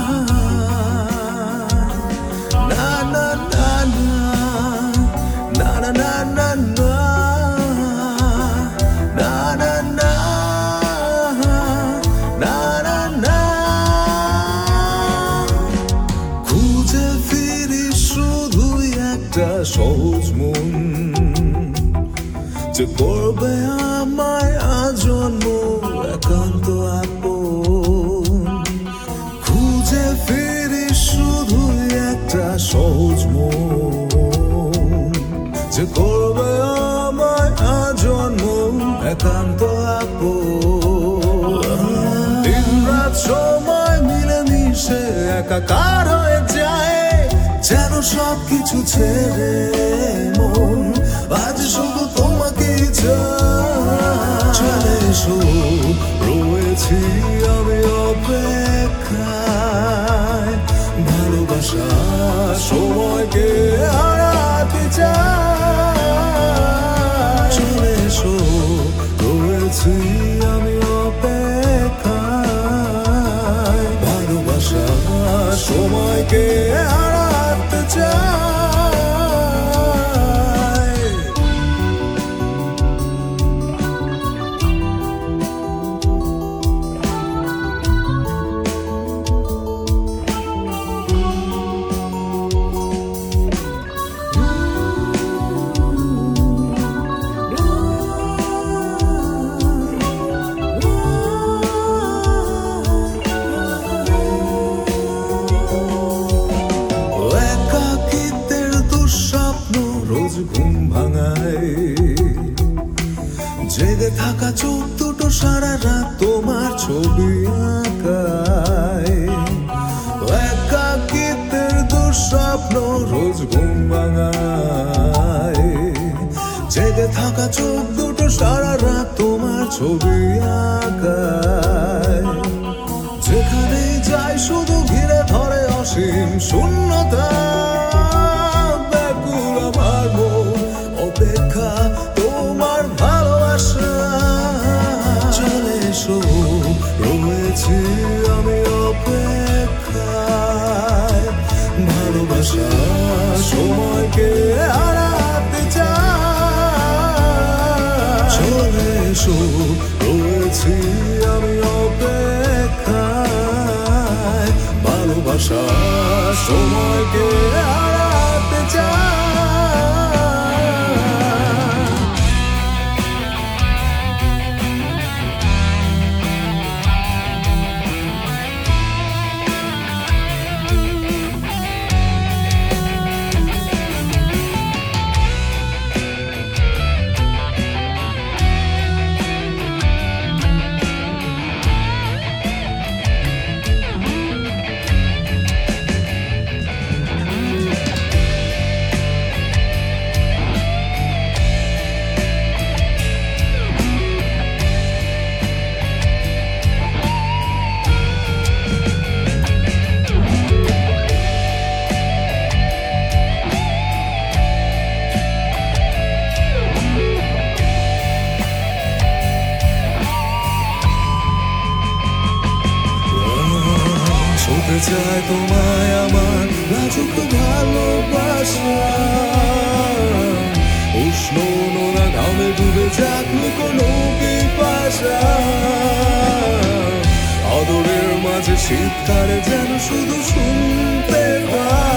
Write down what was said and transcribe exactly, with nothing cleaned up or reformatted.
সহজ মন যে করবে আমায় আজন্ম একান্ত আপন, খুঁজে ফিরি শুধু একটা সহজ মন যে করবে আমায় আজন্ম একান্ত আপন। দিন রাত সময় মিলে মিশে একাকার হয়ে যায়, যেন সব কিছু ছেড়ে মন আজ শুধু তোমাকে চায়। চলে এসো, রয়েছি আমি অপেক্ষায়, ভালোবাসা সময়কে হারাতে চায়। চলে এসো, রয়েছি আমি অপেক্ষায়, ভালোবাসা সময়কে হারাতে চায়। রোজ ঘুম ভাঙায় জেগে থাকা চোখ দুটো সারা রাত তোমার ছবি আঁকায়। একাকিত্বের দুঃস্বপ্ন রোজ ঘুম ভাঙায় জেগে থাকা চোখ দুটো সারা রাত তোমার ছবি আঁকায়। যেখানেই যাই শুধু ঘিরে ধরে অসীম শূন্যতা, অপেক্ষা তোমার ভালোবাসা। চলে এসো, রয়েছি আমি অপেক্ষায়, ভালোবাসা সময়কে হারাতে চায়। চলে এসো, রয়েছি আমি অপেক্ষায়, ভালোবাসা সময়কে হারাতে চায়। ছুঁতে চায় তোমায় আমার লাজুক ভালোবাসা, উষ্ণ নোনা ঘামে ডুবে যাক লুকোনো পিপাসা। আদরের মাঝে শীতকালে যেন শুধু শুনতে পাই